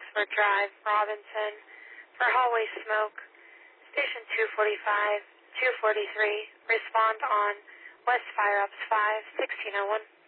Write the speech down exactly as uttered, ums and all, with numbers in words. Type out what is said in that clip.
Oxford Drive, Robinson, for hallway smoke. Station two forty-five, two forty-three. Respond on West Fire Ups five, sixteen oh one.